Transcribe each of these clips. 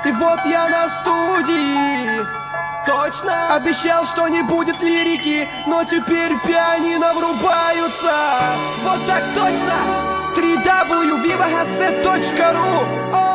И вот я на студии. Точно обещал, что не будет лирики, но теперь пианино врубаются. Вот так точно. www.vivahase.ru.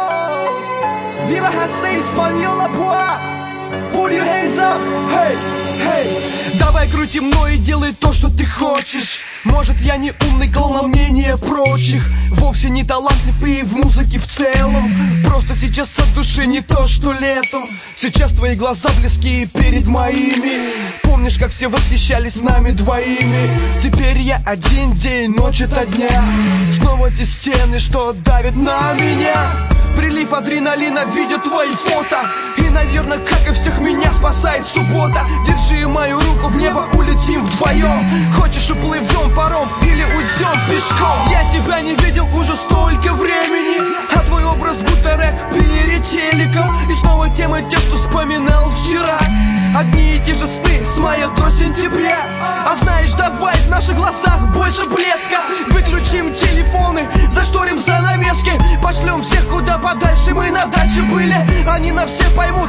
Viva Hase исполнил Лапуа. Put your hands up, hey, hey. Давай крути мной и делай то, что ты хочешь. Может, я не умный, клал мнение прочих. Вовсе не талантлив и в музыке в целом. Просто сейчас от души не то, что летом. Сейчас твои глаза близкие перед моими. Помнишь, как все восхищались нами двоими? Теперь я один день, ночь ото дня. Снова эти стены, что давят на меня. Прилив адреналина, видя твои фото. И, наверное, как и всех, меня спасает суббота. Держи мою руку, в небо улетим вдвоем. Хочешь, уплывем паром или уйдем пешком. Я тебя не видел уже столько времени, а твой образ будто рэп перед телеком. И снова темы те, что вспоминал вчера. Одни и те же сны с мая до сентября. А знаешь, давай в наших глазах больше блеска. Выключим телефоны, зашторим занавески. Пошлем всех куда подальше, мы на даче были. Они на все поймут,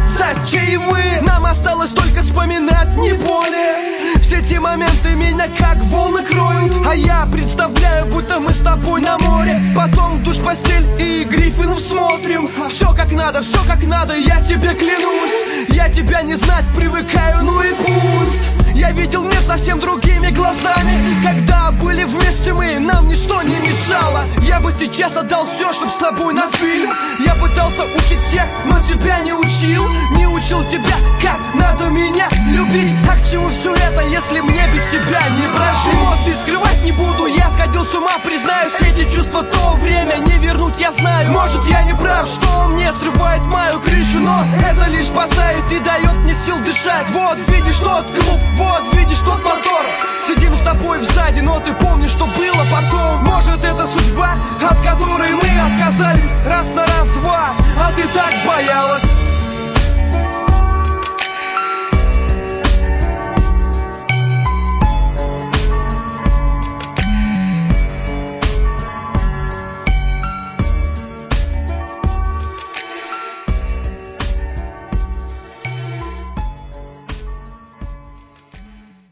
зачем мы. Нам осталось только вспоминать, не более. Все эти моменты меня как волны кроют. А я представляю, будто мы с тобой на море. Потом душ, постель и Гриффинов смотрим. Все как надо, я тебе клянусь. Я тебя не знать привыкаю, ну и пусть. Я видел мир совсем другими глазами. Когда были вместе мы, нам ничто не мешало. Я бы сейчас отдал все, чтоб с тобой на фильм. Я пытался учить всех, но тебя не учил. Не учил тебя, как надо меня любить. А к чему все это, если мне без тебя не прожить? Эмоций скрывать не буду, я сходил с ума, признаюсь. Эти чувства то время не вернуть, я знаю. Может, я не прав, что мне срывает мою крышу, но это лишь спасает и дает мне сил дышать. Вот видишь тот клуб, вот видишь тот мотор. Сидим с тобой сзади, но ты помнишь, что было потом. Может, это судьба, от которой мы отказались раз на раз-два.